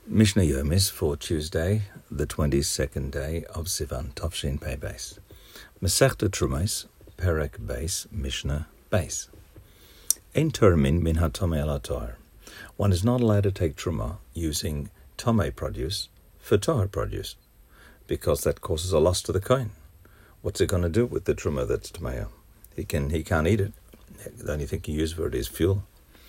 Mishnah Yomis for Tuesday, the 22nd day of Sivan, Tafshin Pei Beis. Masechta Trumos, Perek Beis, Mishnah Beis. Ein termin min hatomei ala toher. One is not allowed to take truma using tomei produce for toher produce, because that causes a loss to the kohen. What's it going to do with the truma that's tomei? He can't eat it. The only thing he uses for it is fuel.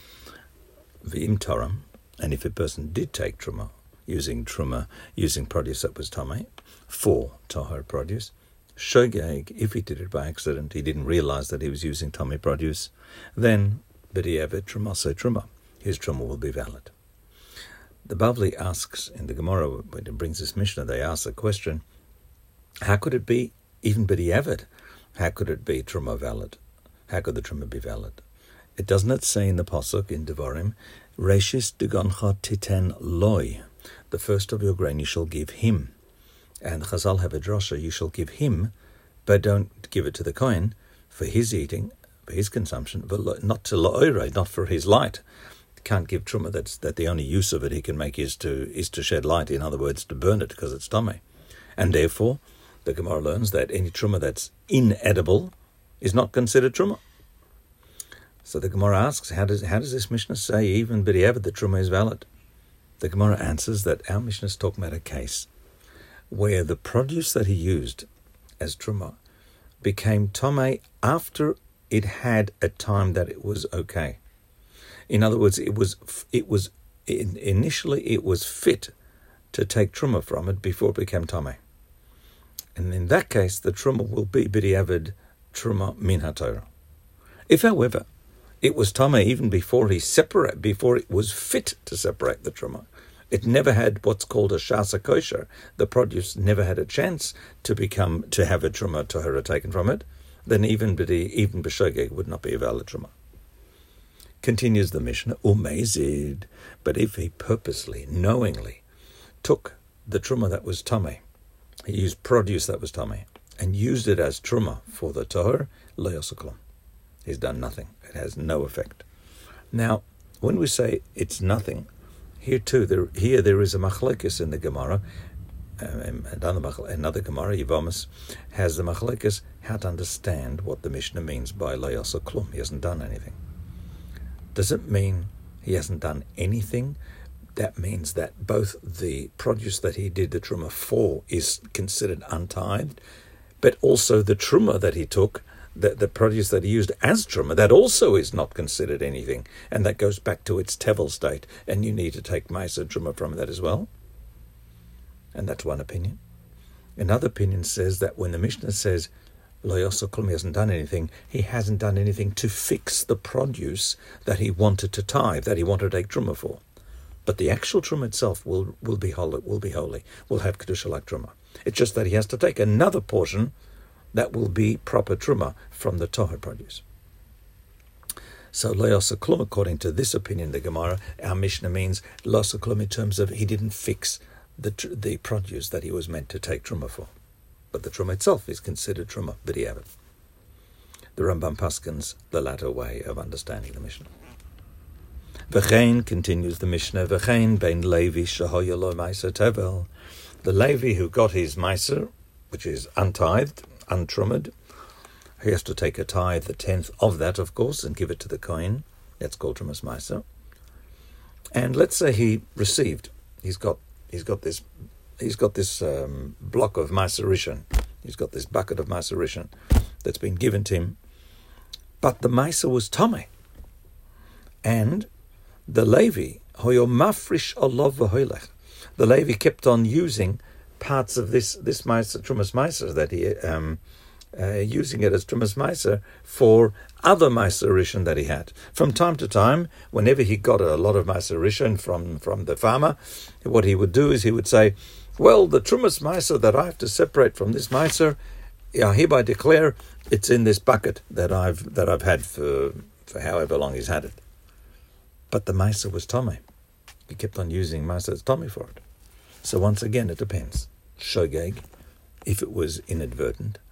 V'im toram. And if a person did take truma using produce that was tamei for tahor produce, shogeg, if he did it by accident, he didn't realize that he was using tamei produce, then b'di'evet truma so truma, his truma will be valid. The Bavli asks in the Gemara, when it brings this Mishnah, they ask the question, how could it be even b'di'evet? How could it be truma valid? How could the truma be valid? It doesn't say in the pasuk in Devarim, Reshis degoncha titen loy, the first of your grain you shall give him. And Chazal have a drasha, you shall give him, but don't give it to the kohen for his eating, for his consumption, but not to la'oirei, not for his light. Can't give truma that the only use of it he can make is to shed light, in other words, to burn it because it's tamei. And therefore, the Gemara learns that any truma that's inedible is not considered truma. So the Gemara asks, how does this Mishnah say even b'di'evet the truma is valid? The Gemara answers that our Mishnah is talking about a case where the produce that he used as truma became tamei after it had a time that it was okay. In other words, initially it was fit to take truma from it before it became tamei. And in that case, the truma will be b'di'evet truma min haTorah. If, however, it was tamei even before it was fit to separate the truma, it never had what's called a shasa kosher. The produce never had a chance to have a truma tahora taken from it. Then even b'shogeg would not be a valid truma. Continues the Mishnah, umezid. But if he purposely, knowingly, took the truma that was tamei, he used produce that was tamei, and used it as truma for the tahor, lo yasa klum. He's done nothing. It has no effect. Now, when we say it's nothing, here too, there is a machlekes in the Gemara. Another Gemara, Yevamos, has the machlekes how to understand what the Mishnah means by lo yasa klum. He hasn't done anything. Does it mean he hasn't done anything? That means that both the produce that he did the truma for is considered untithed, but also the truma that he took, the produce that he used as truma, that also is not considered anything, and that goes back to its tevel state, and you need to take ma'aser truma from that as well. And that's one opinion. Another opinion says that when the Mishnah says lo yasa klum, he hasn't done anything, he hasn't done anything to fix the produce that he wanted to tithe, that he wanted to take truma for. But the actual truma itself will be holy, will have kedusha like truma. It's just that he has to take another portion that will be proper truma from the tahor produce. So lo yasa klum, according to this opinion, the Gemara, our Mishnah means lo yasa klum in terms of he didn't fix the produce that he was meant to take truma for. But the truma itself is considered truma b'di'evet. The Rambam paskins the latter way of understanding the Mishnah. V'chein, continues the Mishnah, v'chein bein Levi shehoya lo ma'aser tevel. The Levi who got his ma'aser, which is untithed, untrumed, he has to take a tithe, the 10th of that, of course, and give it to the kohen. That's called trumas ma'aser. And let's say he received, he's got this block of ma'aser rishon. He's got this bucket of ma'aser rishon that's been given to him, but the ma'aser was tamei, and the Levi hoyo mafrish olav v'hoylech. The Levi kept on using parts of this ma'aser, trumas ma'aser, that he using it as trumas ma'aser for other ma'aser rishon that he had. From time to time, whenever he got a lot of ma'aser rishon from the farmer, what he would do is he would say, well, the trumas ma'aser that I have to separate from this ma'aser, I hereby declare it's in this bucket that I've had for however long he's had it. But the ma'aser was tamei. He kept on using ma'aser as tamei for it. So once again, it depends. Shogeg, if it was inadvertent,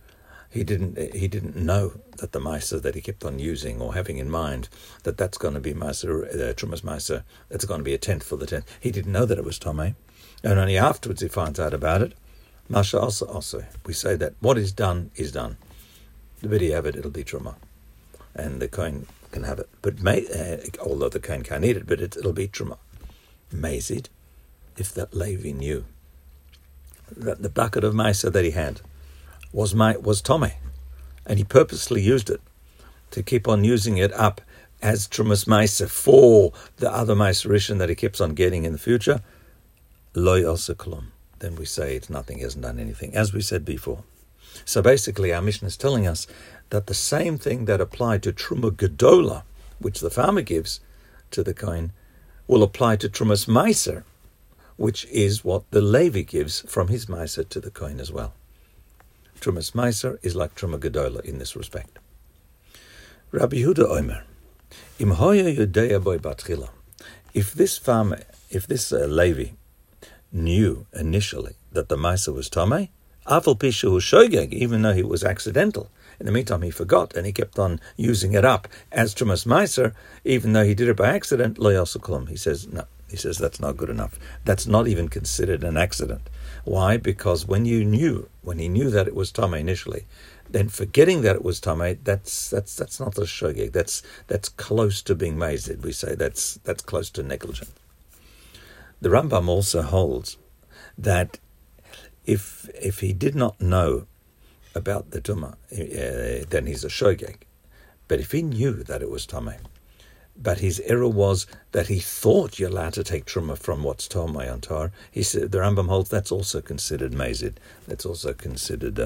He didn't know that the Meiser that he kept on using or having in mind, that's going to be Meiser, Trumas Meiser, that's going to be a tenth for the tenth. He didn't know that it was Tomei. And only afterwards he finds out about it. Masha also. We say that what is done is done. The bit you have it, it'll be Truma. And the Kohen can have it. But although the Kohen can't eat it, but it'll be Truma. Mazid, if that Levi knew that the bucket of Meiser that he had was Tomei, and he purposely used it to keep on using it up as Trumas Meiser for the other Meiserishin that he keeps on getting in the future, Lo Yoseh Klum. Then we say it's nothing, he hasn't done anything, as we said before. So basically our Mishnah is telling us that the same thing that applied to Truma Gedola, which the farmer gives to the Kohen, will apply to Trumas Meiser, which is what the Levi gives from his Meiser to the Kohen as well. Trumas Meiser is like Truma Gedola in this respect. Rabbi Yehuda Omer, Im hoya yodea boy batchila. If this farmer, Levi, knew initially that the Meiser was Tomei, Afal Pishu Shogeg, even though he was accidental. In the meantime, he forgot and he kept on using it up as Trumas Meiser, even though he did it by accident. Lo Yoseh Klum. He says no. He says that's not good enough. That's not even considered an accident. Why? Because when he knew that it was Tomei initially, then forgetting that it was Tomei, that's not a shogeg. That's close to being mazed. We say that's close to negligent. The Rambam also holds that if he did not know about the Tumah, then he's a shogeg. But if he knew that it was Tomei, but his error was that he thought you're allowed to take Truma from what's Tomei on Tar, he said, the Rambam holds that's also considered mazid. That's also considered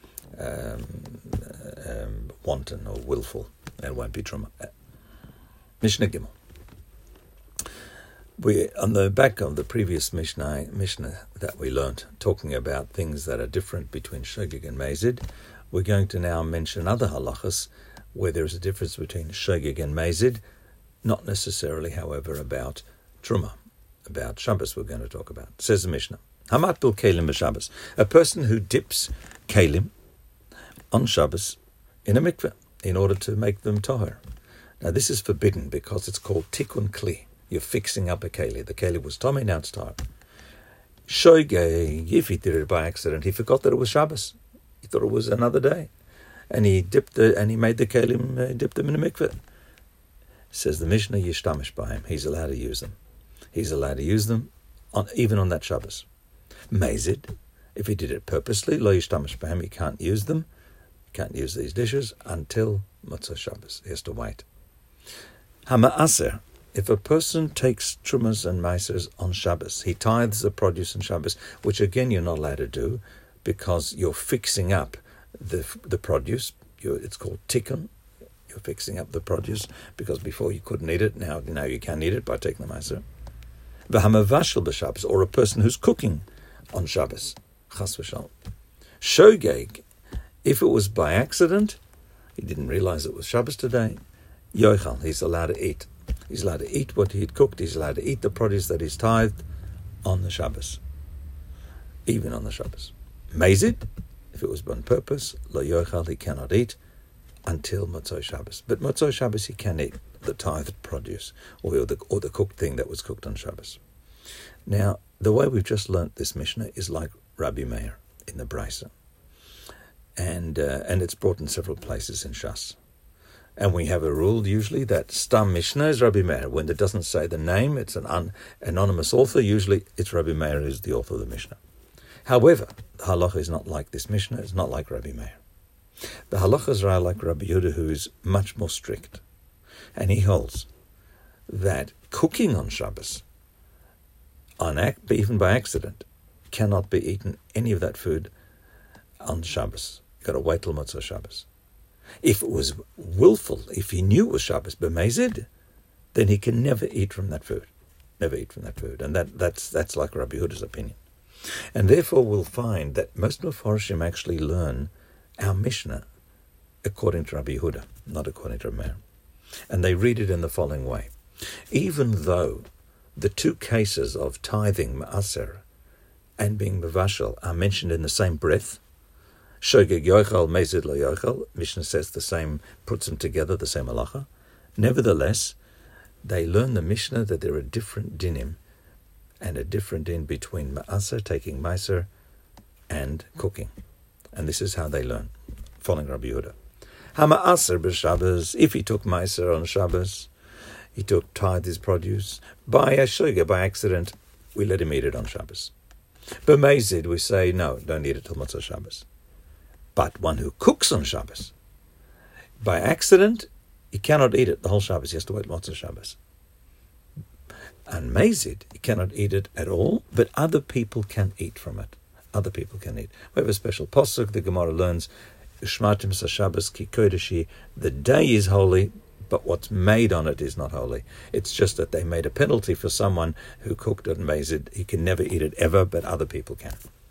wanton or willful. It won't be Truma. Mishnah Gimel. We, on the back of the previous Mishnah that we learnt, talking about things that are different between shogeg and mazid, we're going to now mention other halachas where there is a difference between shogeg and mazid, not necessarily, however, about Truma, about Shabbos we're going to talk about. Says the Mishnah, Hamat bil kelim b'Shabbos, a person who dips kelim on Shabbos in a mikveh in order to make them toher. Now this is forbidden because it's called tikkun kli. You're fixing up a keli. The keli was Tomei, now it's toher. Shogeg, if he did it by accident, he forgot that it was Shabbos. He thought it was another day, and he made the kelim, dipped them in a mikveh. Says the Mishnah, Yishtamish by him. He's allowed to use them. He's allowed to use them even on that Shabbos. Mazid, if he did it purposely, Lo Yishtamish by him, he can't use them. He can't use these dishes until Motzei Shabbos. He has to wait. Hama'aser, if a person takes Trumas and Meisers on Shabbos, he tithes the produce on Shabbos, which again you're not allowed to do because you're fixing up the produce. It's called tikkun. You're fixing up the produce because before you couldn't eat it. Now you can eat it by taking the Meiser. V'hamavashel b'Shabbos, or a person who's cooking on Shabbos. Chas v'shalom. Shogeg, if it was by accident, he didn't realize it was Shabbos today. Yochal, he's allowed to eat. He's allowed to eat what he'd cooked. He's allowed to eat the produce that he's tithed on the Shabbos, even on the Shabbos. Mazid, if it was on purpose, lo yochal, he cannot eat until Motzei Shabbos. But Motzei Shabbos he can eat the tithed produce or the cooked thing that was cooked on Shabbos. Now, the way we've just learnt this Mishnah is like Rabbi Meir in the Brisa. And it's brought in several places in Shas. And we have a rule usually that Stam Mishnah is Rabbi Meir. When it doesn't say the name, it's an anonymous author, usually it's Rabbi Meir who's the author of the Mishnah. However, the halacha is not like this Mishnah, it's not like Rabbi Meir. The halachas are like Rabbi Yehuda, who is much more strict. And he holds that cooking on Shabbos, even by accident, cannot be eaten, any of that food, on Shabbos. You've got to wait till Motzei Shabbos. If it was willful, if he knew it was Shabbos b'mezid, then he can never eat from that food. Never eat from that food. And that's like Rabbi Yehuda's opinion. And therefore we'll find that most Mefarshim actually learn our Mishnah according to Rabbi Yehuda, not according to Rabbi Meir. And they read it in the following way. Even though the two cases of tithing, ma'aser, and being mevashel are mentioned in the same breath, Shogeg yochel, mezid lo yochel. Mishnah says the same, puts them together, the same halacha. Nevertheless, they learn the Mishnah that there are different dinim, and a different din between ma'aser, taking meiser, and cooking. And this is how they learn, following Rabbi Yehuda. Ha-ma'aser b'Shabbos, if he took meiser on Shabbos, he tithed his produce, by a shogeg, by accident, we let him eat it on Shabbos. But mezid, we say, no, don't eat it till Motzei Shabbos. But one who cooks on Shabbos, by accident, he cannot eat it the whole Shabbos. He has to wait Motzei Shabbos. And mezid, he cannot eat it at all, but other people can eat from it. Other people can eat. We have a special posuk. The Gemara learns, Shmatim sa Shabbos ki kodeshi. The day is holy, but what's made on it is not holy. It's just that they made a penalty for someone who cooked it and mezid. He can never eat it ever, but other people can.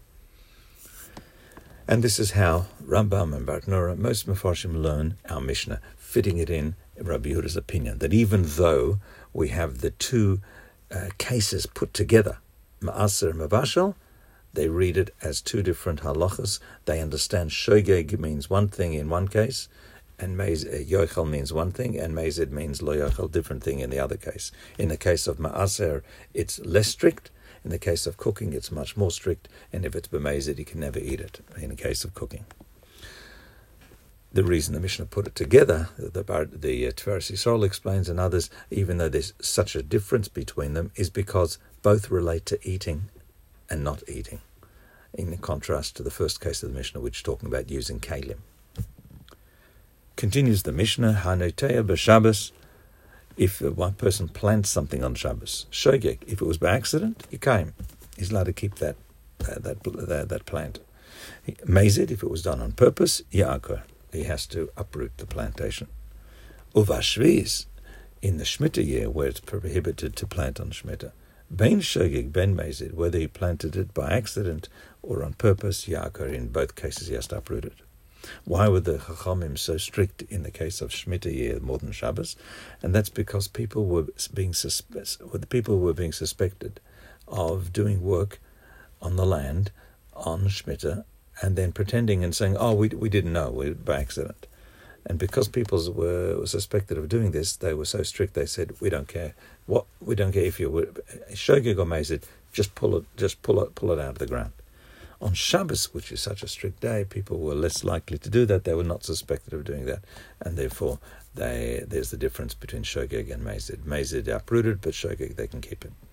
And this is how Rambam and Bartenura, most Mefarshim, learn our Mishnah, fitting it in Rabbi Yehuda's opinion, that even though we have the two cases put together, Ma'aser and Mavashal, they read it as two different halachas. They understand shogeg means one thing in one case, and yochel means one thing, and mezid means lo yochel, different thing in the other case. In the case of Ma'aser, it's less strict. In the case of cooking, it's much more strict, and if it's b'mezid, you can never eat it, in the case of cooking. The reason the Mishnah put it together, the Tiferes Yisrael explains, and others, even though there's such a difference between them, is because both relate to eating and not eating, in contrast to the first case of the Mishnah, which is talking about using kalim. Continues the Mishnah, Hanoteya b'Shabbos, if one person plants something on Shabbos, shogeg, if it was by accident, he came. He's allowed to keep that plant. Mezid, if it was done on purpose, ya'akor, he has to uproot the plantation. Uvashviz, in the Shemitah year, where it's prohibited to plant on Shemitah, ben shogeg, ben mezid, whether he planted it by accident or on purpose, ya'akor, in both cases he has to uproot it. Why were the Chachamim so strict in the case of Shemitah year more than Shabbos? And that's because people were being suspected of doing work on the land on Shemitah and then pretending and saying, "Oh, we didn't know, by accident." And because people were suspected of doing this, they were so strict. They said, "We don't care. We don't care if you were shogeg or mezid. Just pull it out of the ground." On Shabbos, which is such a strict day, people were less likely to do that. They were not suspected of doing that, and therefore there's the difference between shogeg and mezid. Mezid uprooted, but shogeg they can keep it.